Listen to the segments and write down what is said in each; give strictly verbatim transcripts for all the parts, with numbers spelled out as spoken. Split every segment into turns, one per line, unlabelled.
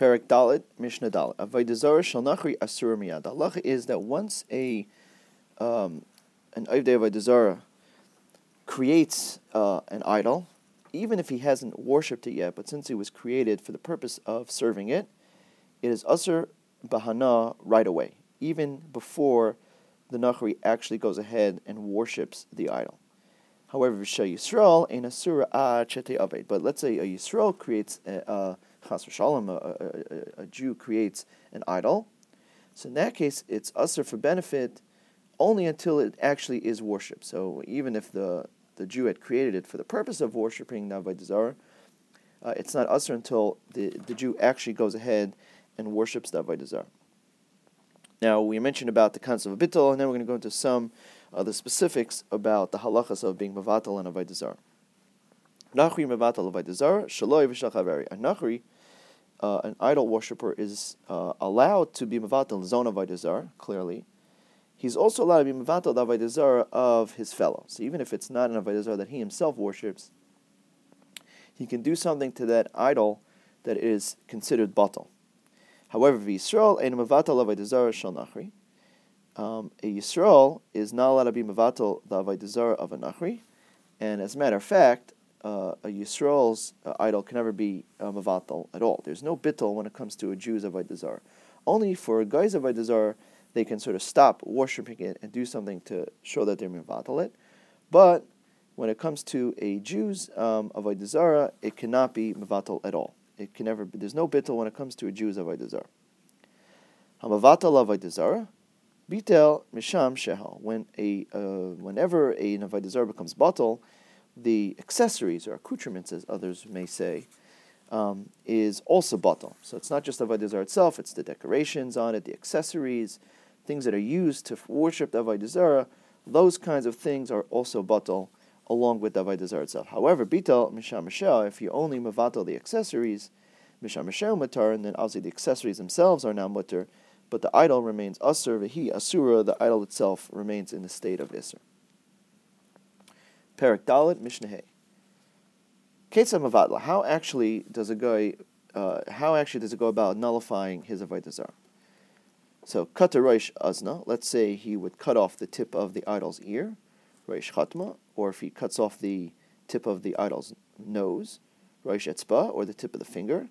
Perek Dalit, Mishnah Dalit. Avodah Zarah shel nachri asur miyad. The halacha is that once a um, an Ovdei Avodah Zarah creates uh, an idol, even if he hasn't worshipped it yet, but since it was created for the purpose of serving it, it is asur bahana right away, even before the nachri actually goes ahead and worships the idol. However, V'shel Yisrael ein asura ad shete aved. But let's say a Yisrael creates a, a chas v'shalom, a, a, a Jew creates an idol. So in that case, it's asur for benefit only until it actually is worshipped. So even if the, the Jew had created it for the purpose of worshipping the Avodah Zarah, uh, it's not asur until the, the Jew actually goes ahead and worships the Avodah Zarah. Now, we mentioned about the concept of bittul, and then we're going to go into some uh, the specifics about the halachas of being mevatel and Avodah Zarah. Nachri mevatel Avodah Zarah, shaloi v'shel chaveri. A nachri, uh, an idol worshipper, is uh, allowed to be mevatel zon Avodah Zarah, clearly. He's also allowed to be mevatel the Avodah Zarah of his fellow. So even if it's not an Avodah Zarah that he himself worships, he can do something to that idol that is considered batal. However, Yisrael ein mevatel Avodah Zarah shel nachri. Um, a Yisrael is not allowed to be mevatel the Avodah Zarah of a nachri, and as a matter of fact, uh, a Yisrael's uh, idol can never be uh, mevatel at all. There's no bittul when it comes to a Jew's Avodah Zarah. Only for a guy's Avodah Zarah, they can sort of stop worshiping it and do something to show that they're mevatel it. But when it comes to a Jew's um, Avodah Zarah, it cannot be mevatel at all. It can never be. There's no bittul when it comes to a Jew's Avodah Zarah. Hamavatel Avodah Zarah, bitel misham shehal. When a uh, whenever a Avodah Zarah becomes batal, the accessories or accoutrements, as others may say, um, is also batal. So it's not just Avodah Zarah itself; it's the decorations on it, the accessories, things that are used to worship the Avodah Zarah. Those kinds of things are also batal, along with the Avodah Zarah itself. However, bitel misham shehal, if you only mevatel the accessories, misham shehal mutar, and then obviously the accessories themselves are now mutar, but the idol remains asur, v'hi asura, the idol itself remains in the state of isur. Perek Dalit, Mishnah Hey. Ketzah mevatla, how actually does a guy, uh, how actually does it go about nullifying his Avodah Zarah? So, kata roish azna, let's say he would cut off the tip of the idol's ear, roish chatma, or if he cuts off the tip of the idol's nose, roish etzba, or the tip of the finger,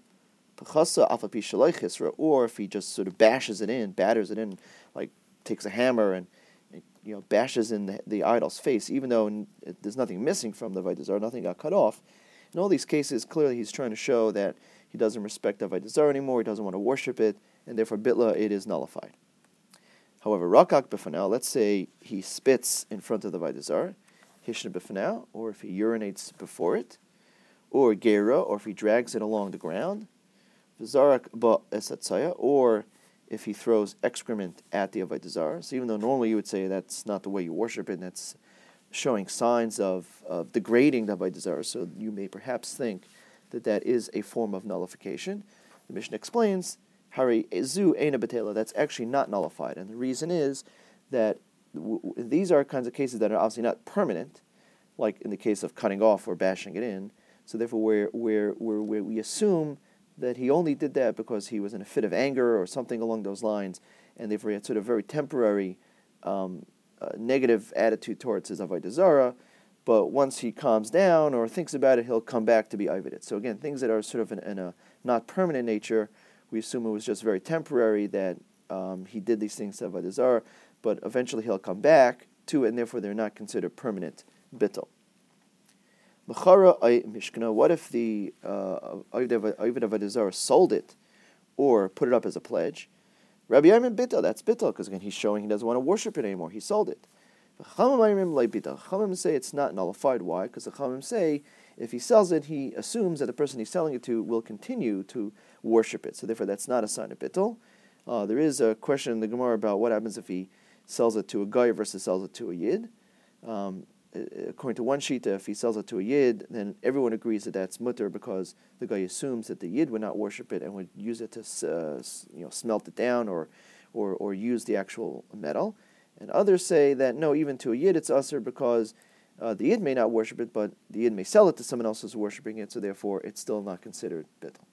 or if he just sort of bashes it in, batters it in, like takes a hammer and, you know, bashes in the, the idol's face, even though it, there's nothing missing from the Avodah Zarah, nothing got cut off. In all these cases, clearly he's trying to show that he doesn't respect the Avodah Zarah anymore, he doesn't want to worship it, and therefore bitla, it is nullified. However, rakak b'fanal, let's say he spits in front of the Avodah Zarah, hishna b'fanal, or if he urinates before it, or gera, or if he drags it along the ground, Zarak ba esatzaya, or if he throws excrement at the Avodah Zarah. So even though normally you would say that's not the way you worship it, and that's showing signs of, of degrading the Avodah Zarah, so you may perhaps think that that is a form of nullification. The Mishnah explains, Hari ezu eina betela, that's actually not nullified, and the reason is that w- w- these are kinds of cases that are obviously not permanent, like in the case of cutting off or bashing it in. So therefore, where where where, where we assume that he only did that because he was in a fit of anger or something along those lines, and therefore he had sort of very temporary um, uh, negative attitude towards his Avodah Zarah, but once he calms down or thinks about it, he'll come back to be Oived. So again, things that are sort of in, in a not permanent nature, we assume it was just very temporary, that um, he did these things to Avodah Zarah, but eventually he'll come back to it, and therefore they're not considered permanent bittul. L'chara mishkana, what if the Oived Avodah Zarah sold it or put it up as a pledge? Rabbi Yamin bittul, that's bittul, because again he's showing he doesn't want to worship it anymore. He sold it. Chachamim say it's not nullified. Why? Because the Chachamim say if he sells it, he assumes that the person he's selling it to will continue to worship it. So therefore that's not a sign of bittul. Uh, there is a question in the Gemara about what happens if he sells it to a guy versus sells it to a yid. Um, According to one shita, if he sells it to a yid, then everyone agrees that that's mutter because the guy assumes that the yid would not worship it and would use it to uh, you know smelt it down or, or or use the actual metal. And others say that no, even to a yid it's usher because uh, the yid may not worship it, but the yid may sell it to someone else who's worshiping it, so therefore it's still not considered bittul.